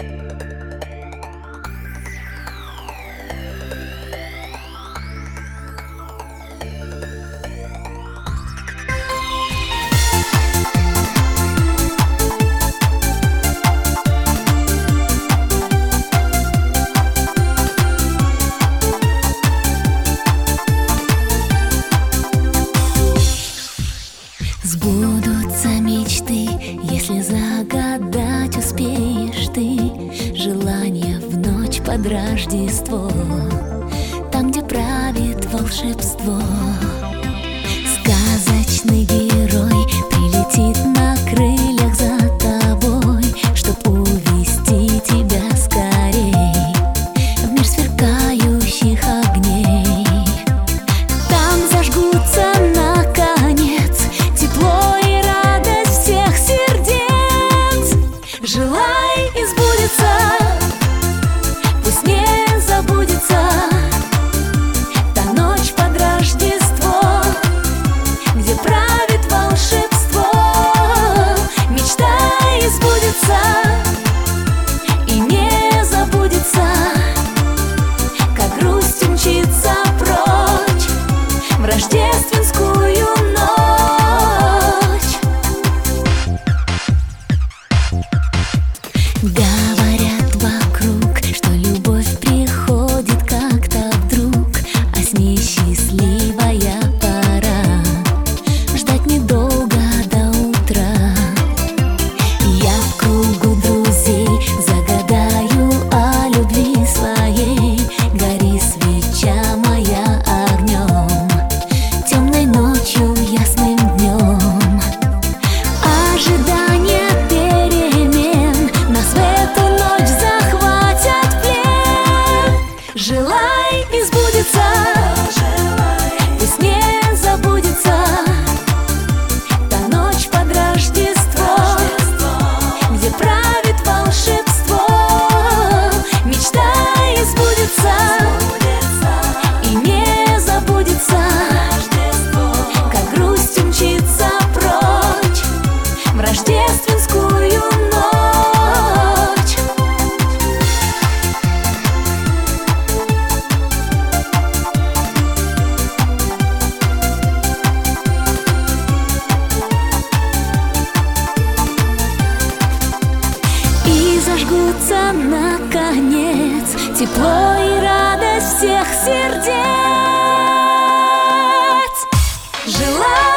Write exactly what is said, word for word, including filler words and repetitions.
Сбудутся мечты, если загадать успеешь ты желание в ночь под Рождество, там, где правит волшебство. Сказочный герой прилетит на крыльях за тобой, чтоб увести тебя скорей в мир сверкающих огней. Там зажгутся наконец тепло и радость всех сердец. Желай, и сбудется, пусть не забудется та ночь под Рождество, где правит волшебство. Мечтай, и сбудется, и не забудется, как грусть умчится прочь в рождественскую ночь. Говорят вокруг, что любовь приходит как-то вдруг, а с ней счастливая пора ждать недолго до утра. Я в кругу друзей загадаю о любви своей, гори свеча моя огнем темной ночью, ясным днем. Ожидание перемен нас в эту ночь захватят в плен. Желай, и сбудется, пусть не забудется та ночь под Рождество, где правит волшебство. Мечтай, и сбудется, и не забудется, как грусть умчится прочь в рождественскую ночь. И зажгутся наконец тепло и радость всех сердец. Желай,